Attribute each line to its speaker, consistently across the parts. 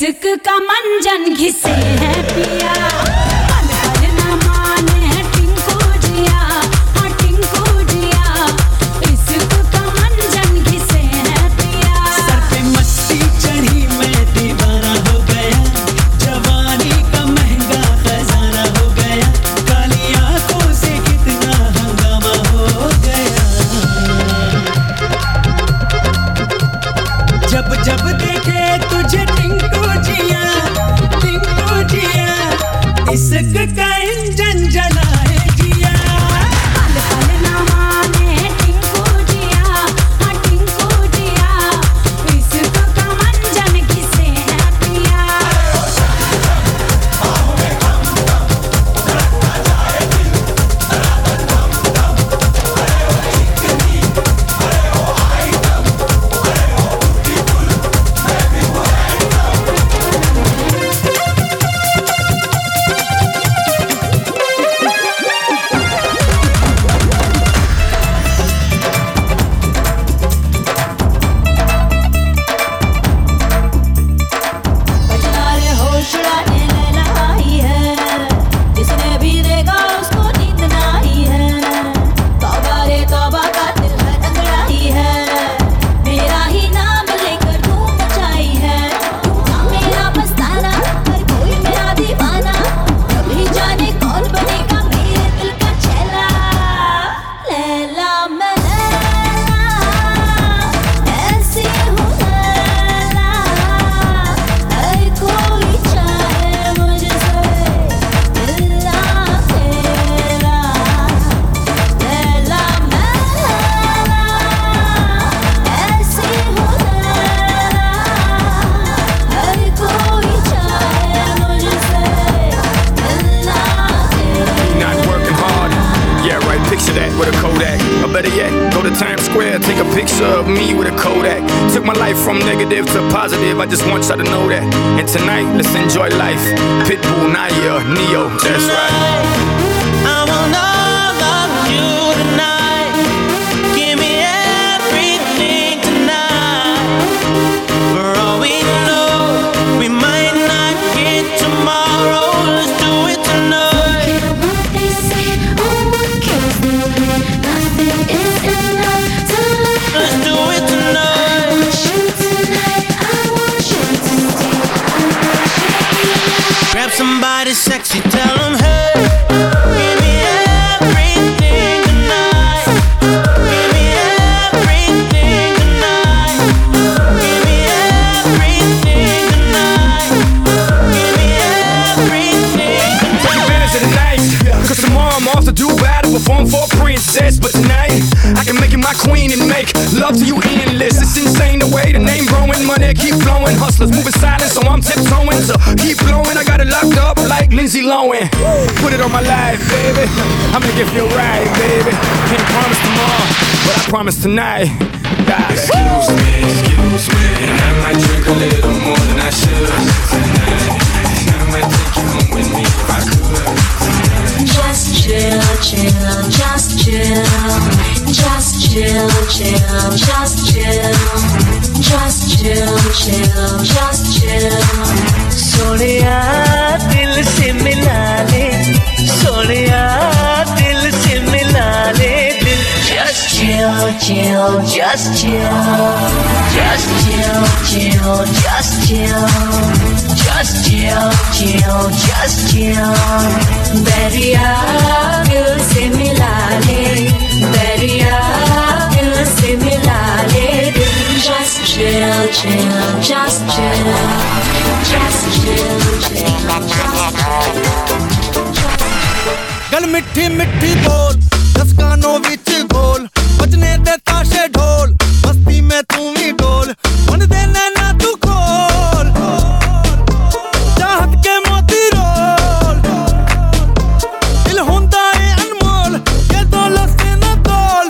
Speaker 1: इश्क का मंजन घिसे है पिया, पल पल न माने है टिंकू जिया, हाँ टिंकू जिया, इश्क का मंजन घिसे है पिया।
Speaker 2: सर पे मस्ती चढ़ी मैं दीवाना हो गया, जवानी का महंगा खजाना हो गया, काली आंखों से कितना हंगामा हो गया। जब जब देखे तुझे टिंकू जिया, टिंकू जिया, इश्क का इंजन जलाए जिया।
Speaker 1: पल पल न माने टिंकू जिया, हाँ टिंकू जिया, इश्क का मंजन घिसे है पिया।
Speaker 3: With a Kodak, or better yet, go to Times Square, take a picture of me with a Kodak. Took my life from negative to positive, I just want y'all to know that. And tonight, let's enjoy life. Pitbull, Naya, Neo, that's right.
Speaker 2: I want all of you tonight. Give me everything tonight. For all we know, we might not get tomorrow. Let's do it tonight. Let's do it tonight. Grab somebody sexy, tell them hey. Give me everything tonight. Give me everything tonight. Give me everything tonight. Give me everything tonight.
Speaker 3: Take advantage of the night, cause tomorrow I'm off to Dubai to perform for a princess. But tonight, I can make you my queen and make love to you endless. It's insane the way the name growing, money keep flowing. Hustlers moving silent, so I'm tiptoeing to keep blowing. I got it locked up like Lindsay Lohan. Put it on my life, baby. I'ma give you a ride, baby. Can't promise tomorrow, but I promise tonight.
Speaker 4: Excuse me, I might drink a little more than I should tonight. I might take you home with me if I could.
Speaker 5: Just chill, chill, just chill. Just chill, chill, just chill. Just chill, chill, just chill.
Speaker 2: Sonia दिल से मिला ले, सोनिया दिल से मिला ले दिल। Just chill, chill, just chill. Just chill, chill, just chill. Just chill, chill, just chill.
Speaker 5: दरिया दिल से मिला ले, दरिया दिल से मिला ले दिल। Just chill, chill, just chill. Just chill, chill,
Speaker 6: गल मिठी मिठी बोल, दस कानों विच गोल, बजने दे ताशे ढोल, मस्ती में तू भी डोल, मन दे नैना तू खोल, चाहत के मोती रोल, दिल हुंदा है अनमोल, ये दौलत से न तोल,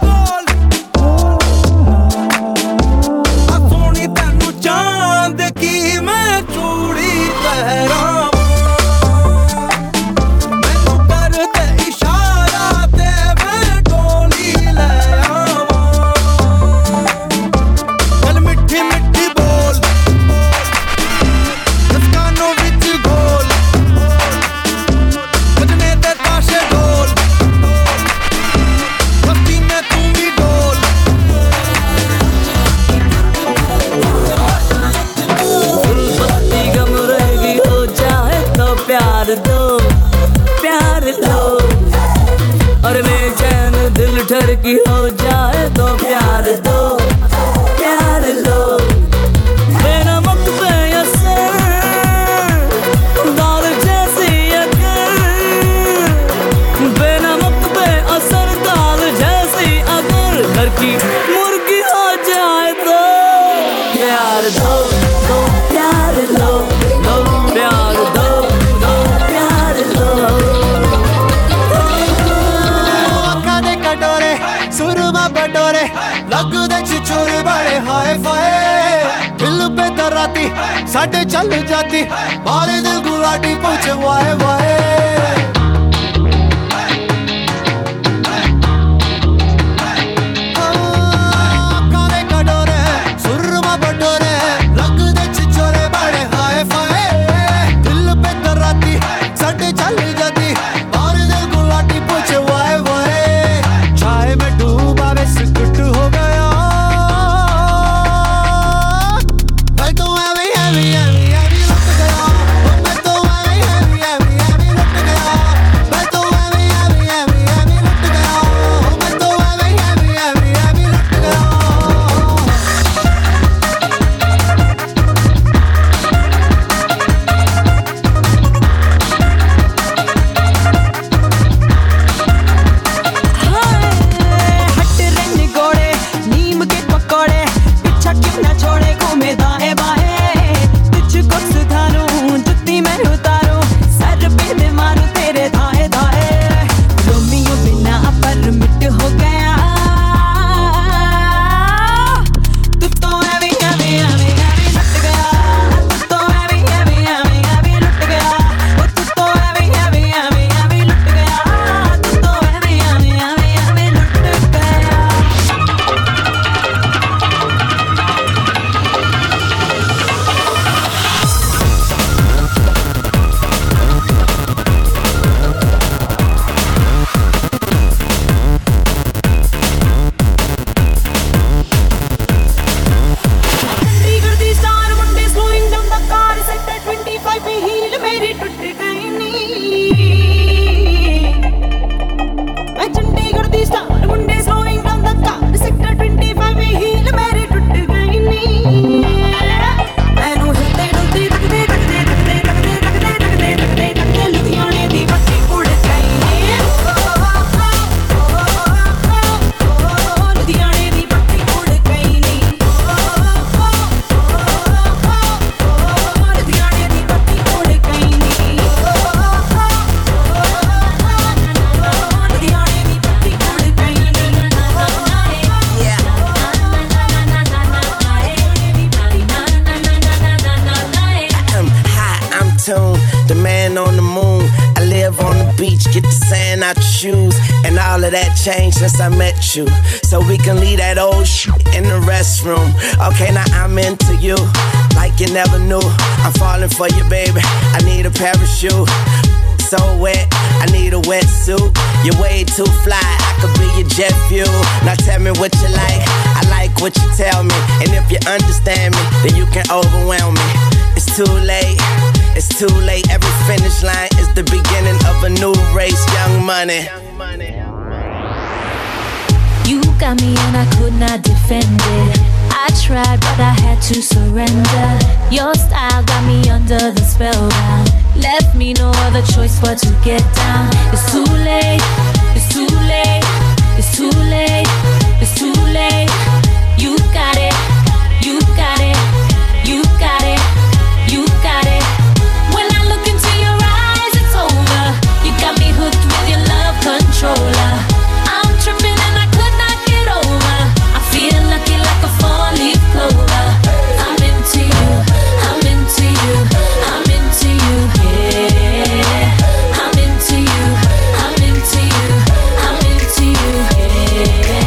Speaker 6: आ सोनी तैनू चांद की मैं चूड़ी पहरा।
Speaker 7: प्यार दो, प्यार लो, और बेचैन दिल ठरकी हो जाए तो प्यार दो, प्यार लो। बेनमक बेअसर दाल जैसी अगर, बेनमक बेअसर दाल जैसी अगर घर की मुर्गी हो जाए तो प्यार दो, दो प्यार लो, दो प्यार दो, दो प्यार लो।
Speaker 6: अखां दे कटोरे सुरमा बटोरे लगदे छिछोर बड़े हाय फाय, दिल पे तराती साडे चल जाती मारे दिल गुलाटी पूछे वाए वाए।
Speaker 2: The man on the moon. I live on the beach, get the sand out your shoes. And all of that changed since I met you. So we can leave that old shit in the restroom. Okay, now I'm into you, like you never knew. I'm falling for you, baby. I need a parachute. So wet, I need a wetsuit. You're way too fly, I could be your jet fuel. Now tell me what you like, I like what you tell me. And if you understand me, then you can overwhelm me. It's too late, it's too late. Every finish line is the beginning of a new race. Young Money.
Speaker 5: You got me and I could not defend it. I tried but I had to surrender. Your style got me under the spell now. Left me no other choice but to get down. It's too late, it's too late, it's too late, it's too late. You got it, you got it, you got it, you got it. When I look into your eyes, it's over. You got me hooked with your love controller. I'm tripping and I could not get over. I feel lucky like a four-leaf clover. I'm into you, I'm into you, I'm into you, yeah. I'm into you, I'm into you, I'm into you, yeah.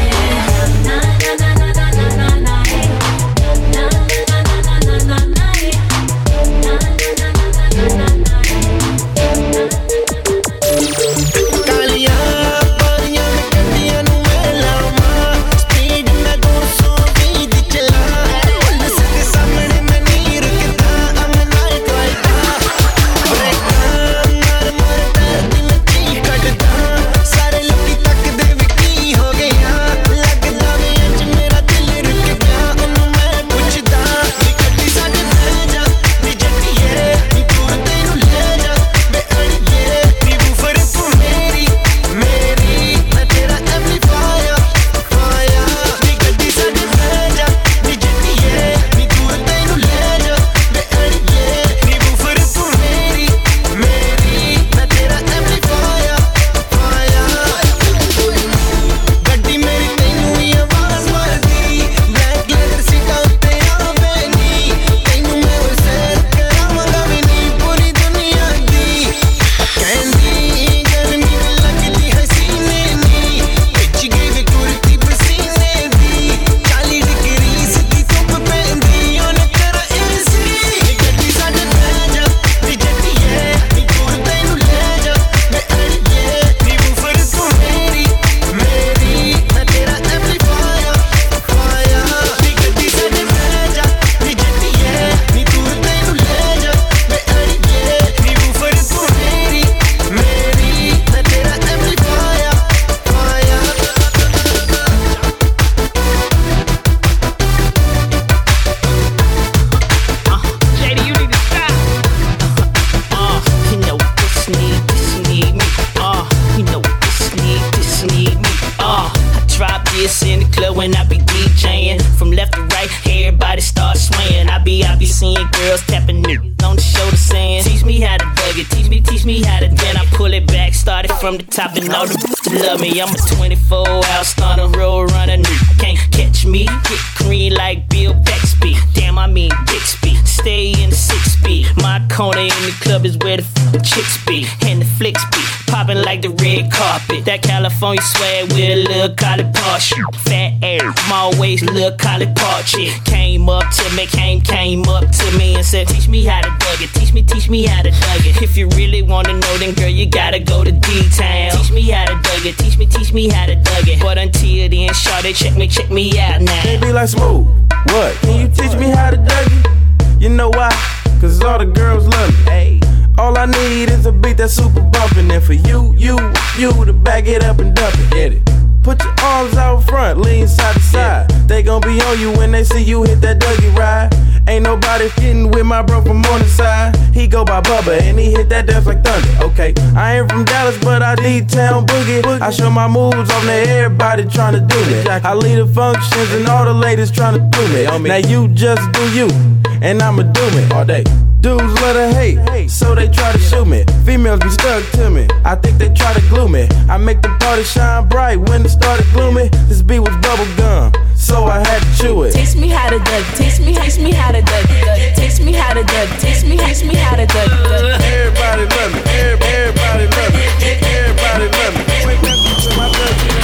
Speaker 8: girls tapping niggas on the shoulder saying, teach me how to dug it, teach me how to. Then I pull it back, started from the top, and all the love me. I'm a 24-hour starter, road runner, nigga. Can't catch me, get green like Bill Bixby. Damn, I mean Bixby. Stay in the 6-speed. My corner in the club is where the chicks be, and the flicks be popping like the red carpet. That California swag with a little college party. Fat air, small waist, little college party. Came up to me, came up to me and said, teach me how to dug it. Teach me how to dug it. If you really wanna know, then girl, you gotta go to D-Town. Teach me how to dug it. Teach me how to dug it. But until then, shawty, check me out now.
Speaker 9: They be like, Smooth, what? Can you teach me how to dug it? You know why? Cause all the girls love me. Hey. All I need is a beat that's super bumpin'. And for you to back it up and dump it. Get it? Put your arms out front, lean side to side. They gon' be on you when they see you hit that Dougie ride. Ain't nobody getting with my bro from on the side. He go by Bubba and he hit that dance like thunder. Okay, I ain't from Dallas, but I D-Town boogie. I show my moves on there, everybody tryna do me. I lead the functions and all the ladies tryna do me. Now you just do you, and I'ma do me all day. Dudes love to hate, so they try to shoot me. Females be stuck to me, I think they try to glue me. I make the party shine bright when it started gloomy. This beat was bubble gum, so I had to chew it.
Speaker 5: Teach me how to dug, teach me how to dug, teach me how to dug, teach me how to dug.
Speaker 9: Everybody love me, everybody love me, everybody love me. Wait, let me put my dug.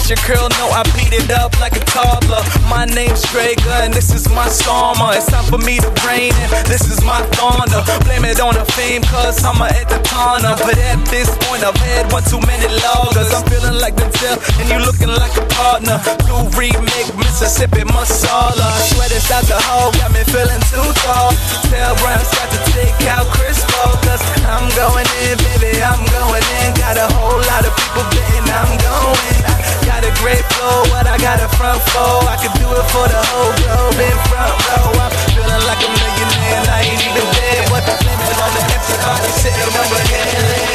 Speaker 10: let your girl know I beat it up like a toddler. My name's Drager and this is my Stormer. It's time for me to reign and this is my thunder. Blame it on the fame cause I'm a entertainer. But at this point I've had one too many loggers. I'm feeling like the tip and you looking like a partner. Blue remake, Mississippi Masala. I swear this alcohol got me feeling too tall. Tell Rams got to take out Chris Paul. Cause I'm going in, baby, I'm going in. Got a whole lot of people betting I'm going. I got a great flow, what I got a front for. I could do it for the whole globe in front row. I'm feeling like a millionaire and I ain't even dead. But the limit on the empty body sitting over here.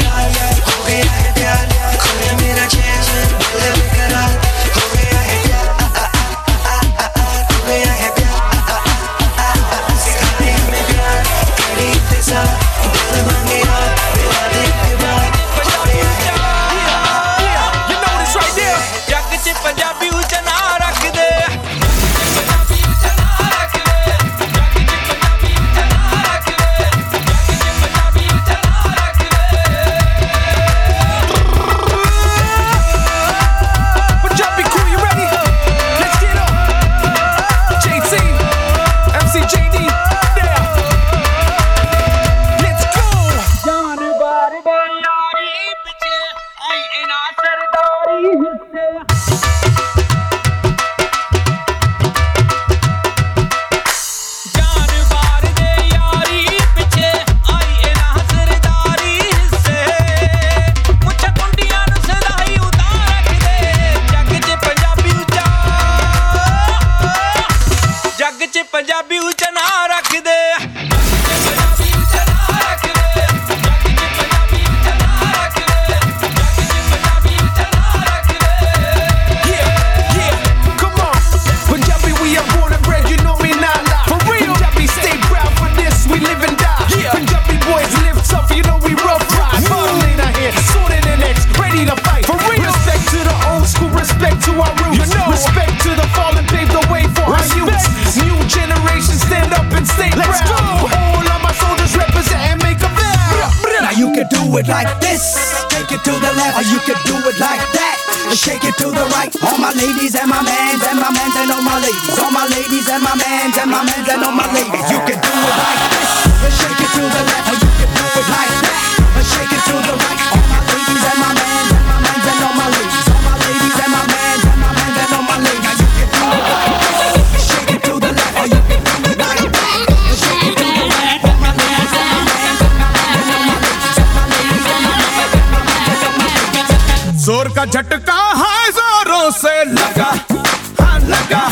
Speaker 11: Like this, take it to the left, or you could do it like that. Shake it to the right. All my ladies and my mans and my mans and all my ladies. All my ladies and my mans and my mans and all my ladies. You can do it like this. Shake it to the left, or you can do it like that. Shake it to the right. All my ladies and my mans and my mans and all my ladies. All my ladies and my mans and my mans and all my ladies. You can do it like this. Shake it to the left, or you can do it like that. Shake it to the right. All my ladies and my mans and my mans and all my ladies. All my ladies and my mans and my mans and all my ladies.
Speaker 3: जोर का झटका हजारों से लगा, हाँ लगा।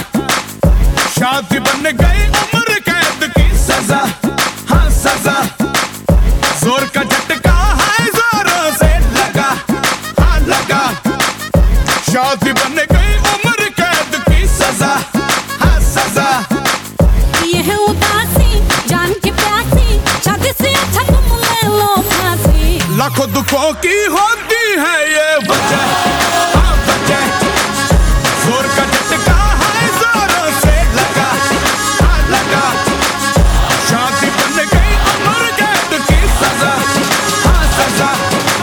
Speaker 3: शादी बन गई उम्र कैद की सजा, हाँ सजा। जोर का झटका हजारों से लगा, हाँ लगा। शादी बन गई उम्र कैद की सजा, हाँ सजा।
Speaker 1: ये है उदासी जान के प्यासी, शादी से अच्छा तुम ले लो फांसी।
Speaker 3: लाखों दुखों की होती है ये वजह, हाँ वजह। जोर का झटका है जोरों से लगा, हाँ लगा। शादी बन गई उम्र कैद की सजा, हाँ सजा।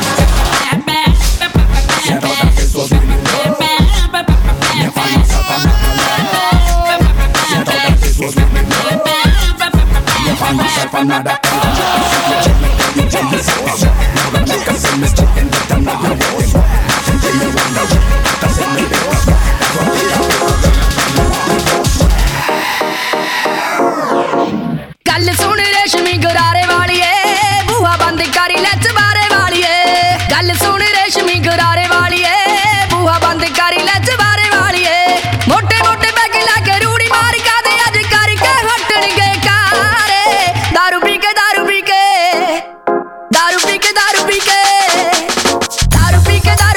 Speaker 12: गल सुन रेशमी गुरारे वालिए, बूहा बंद करी ले चबारे वालिए। गल सुन रेशमी गुरारे वालिए, बूहा बंद करी ले चबारे वालिए। मोटे मोटे बैग लाके रूड़ी मार का दे अज करके हटणगे कारे। दारू पी के दारू पी के दारू पी के दारू पी के दारू पी के दारू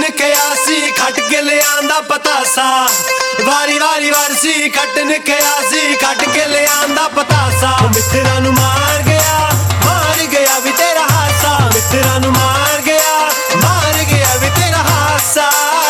Speaker 6: खटन कया सी खट के ले आंदा पतासा वारी वारी वारसी खटन कया सी खट के ले आंदा पतासा मित्रा नु मार गया भी तेरा हासा मित्रा नु मार गया भी तेरा हासा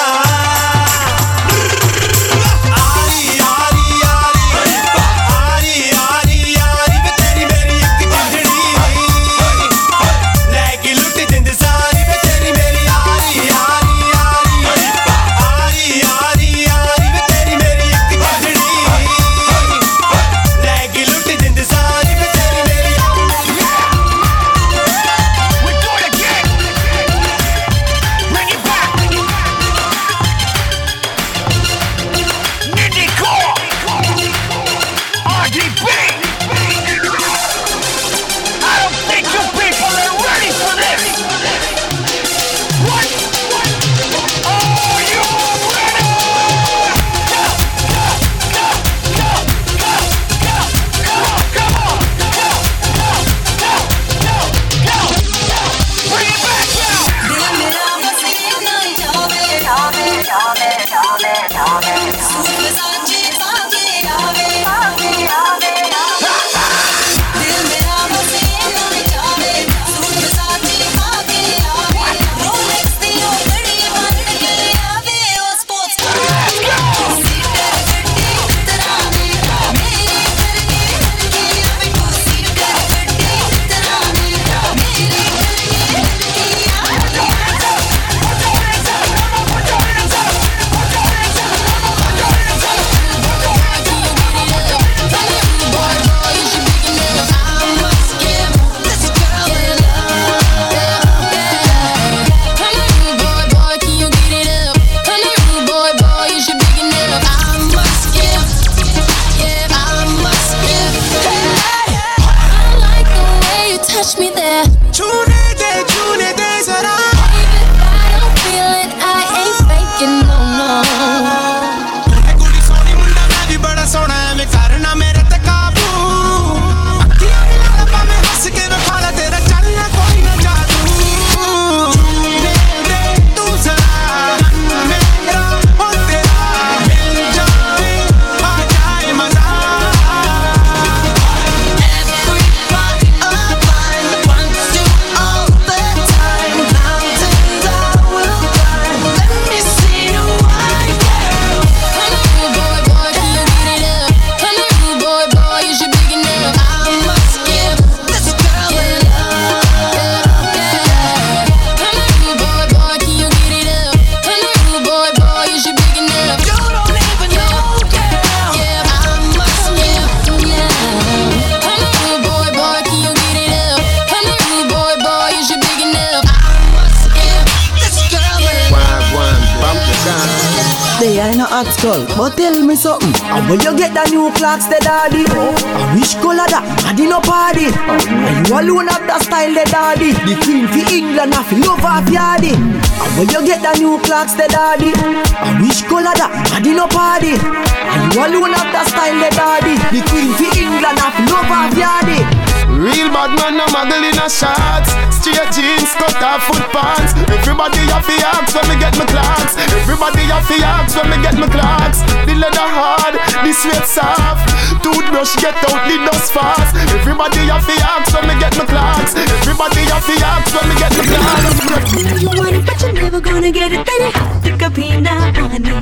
Speaker 13: But tell me something, and when you get the new clocks, the daddy, I wish color that, I did no party. And you alone have that style, the daddy. The queen for England, I feel love off yardy. And when you get the new clocks, the daddy, I wish color that, I did no party. And you alone have that style, the daddy. The queen for England, I feel love off yardy.
Speaker 14: Real bad man, no muggle in a shorts. Straight jeans, cut off foot pants. Everybody have to ask when me get my clocks. Everybody have to ask when me get my clocks. The leather hard, the sweat soft. Toothbrush get out the dust fast. Everybody have to ask when me get my clocks. Everybody have to ask when me get my clocks.
Speaker 1: You want it but you're never gonna get it. तेरे हाथ कभी ना आने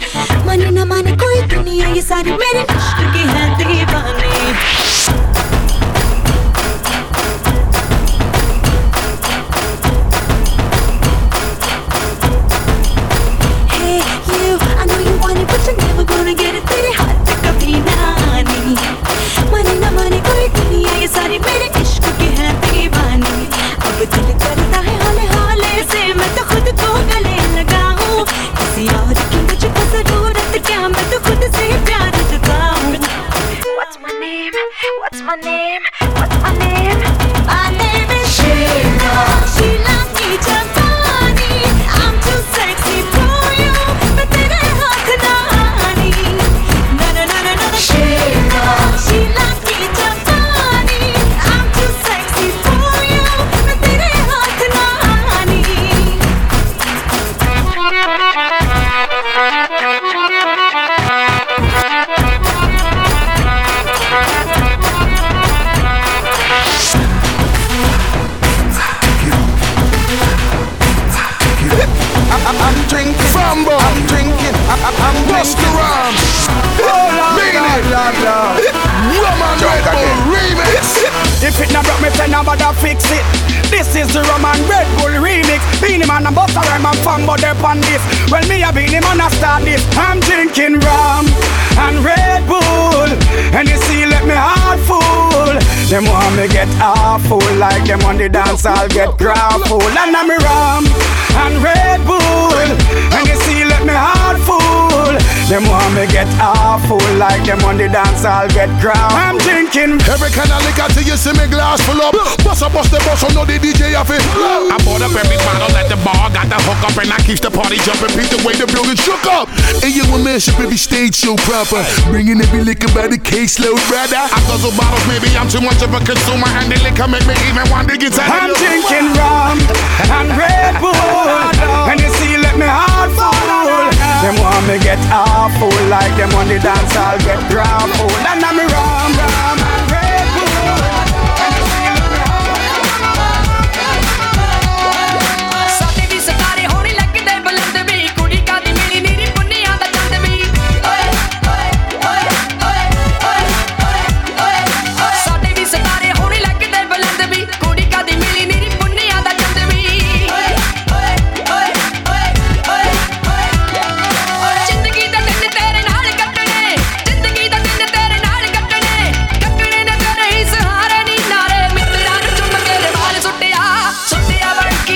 Speaker 1: माने ना माने कोई दुनिया ये सारी मेरे इश्क की है दीवानी. खुद से प्यार जताऊं
Speaker 14: I'm drinking. Fambo. I'm drinking. I'm Busta Rhymes. Mean it. Roman Red Bull remix.
Speaker 15: If it not broke me, friend, nobody fix it. This is the Roman Red Bull remix. Beanie Man and Busta Rhymes and Fambo there on this. Well, me a Beanie Man a start this. I'm drinking rum and Red Bull, and you see, let me heart full. Them want me get awful, like them on the dance, I'll get grapple. And I'm rum and Red Bull, and you see, let me heart full. Them want me get awful, like them on the dance, I'll get grapple. I'm drinking
Speaker 14: every kind of liquor till you see me glass full up. Bust the bus, so know the DJ of it. I bought up every bottle at the bar, got the hook up, and I keep the party jumping. Beat the way the building shook up. And you a man should every stage show proper. Bringing every liquor by the caseload, brother. I guzzle bottles, maybe I'm too much of a consumer, and the liquor make me even want to get tired.
Speaker 15: I'm drinking rum and Red Bull, and you see, let me heart full. Them want me get awful, like them on the dance, I'll get grapple. And I'm rum and Red Bull, and you see, let me
Speaker 12: साथे भी सितारे होने लगते बुलंद भी कुड़ी का दी मिली नीरी पुन्निया दा चंद भी ओए ओए ओए ओए ओए ओए साथे भी सितारे होने लगते बुलंद भी कुड़ी का दी मिली नीरी पुन्निया दा चंद भी ओए ओए ओए ओए ओए जिंदगी दा दिन तेरे नाल कटने जिंदगी दा दिन तेरे नाल कटने कटने ने तेरे ही सहारे नी नारे मित्रा नु चुम के वाल सुटिया सुटिया बन के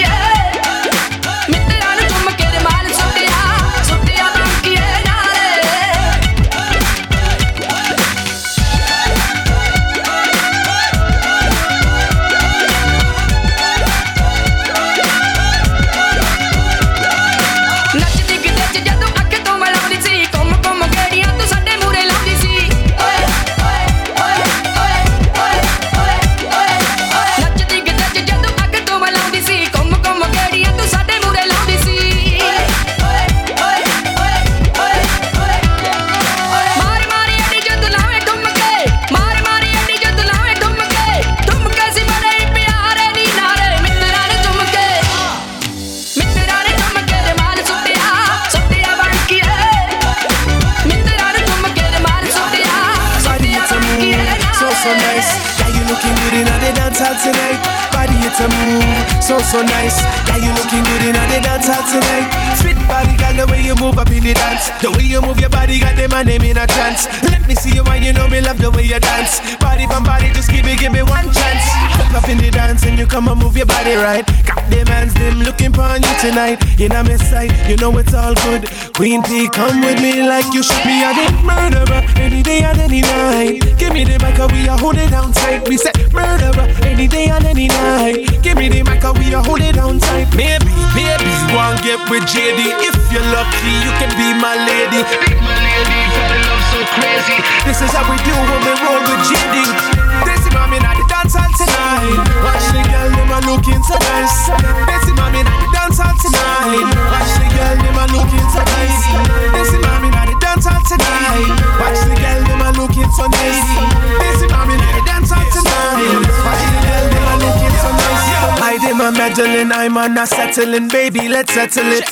Speaker 10: tonight, body it's a move, so nice. Yeah, you looking good in the dance hall tonight. Sweet body, girl, the way you move up in the dance, the way you move your body, got them my name in a trance. Let me see you and you know me love the way you dance. Body from body, just give me one chance. Step up in the dance and you come and move your body right. Got them hands, them looking for you tonight. In a my sight, you know it's all good. Queen P, come with me like you should be a murderer any day and any night. Give me the mic, we are holding down tight. We said murderer any day and any night. Give me the mic, we are holding down tight. Maybe, go and get with JD. If you're lucky, you can be my lady. Be my lady, for the love so crazy. This is how we do when we roll with JD. This is mommy at the dance hall tonight. Watch the girl, them are looking so nice. This is mommy at the dance hall tonight. Watch the girl, them are looking so nice. This is mommy at the dance hall tonight. Watch the girl, them are looking so nice. This is mommy at the dance hall tonight. Watch the girl, them are looking so nice. I did my Madeline, I'm on a settling, baby, let's settle it.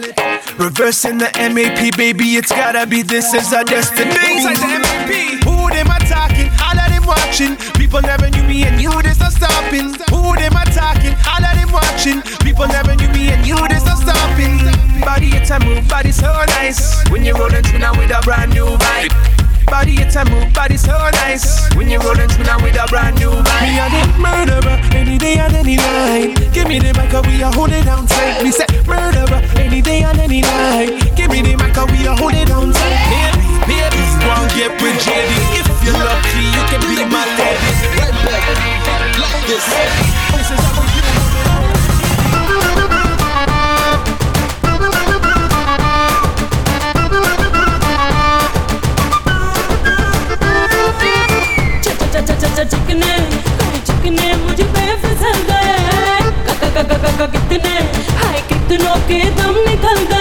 Speaker 10: Reversing the MAP, baby, it's gotta be, this is our destiny. Inside the MAP, who them attacking, all of them watching. People never knew me and you, there's no stopping. Who them attacking, all of them watching. People never knew me and you, there's no stopping. Body it's a move, body so nice. When you're rolling through now with a brand new vibe. Body it's a move, body so nice. When you're rolling through now with a brand new vibe. We are the murderer, any day and any night. Give me the mic, we are holding down tight. We said murderer, any day and any night. Give me the mic, we are holding down tight. Baby, go and get with JD. If you're lucky, you can be my lady. Right back, like this. This is how we do it.
Speaker 1: चिकने मुझे पे फिसल गए कितने हाय कितनों के दम निकल गए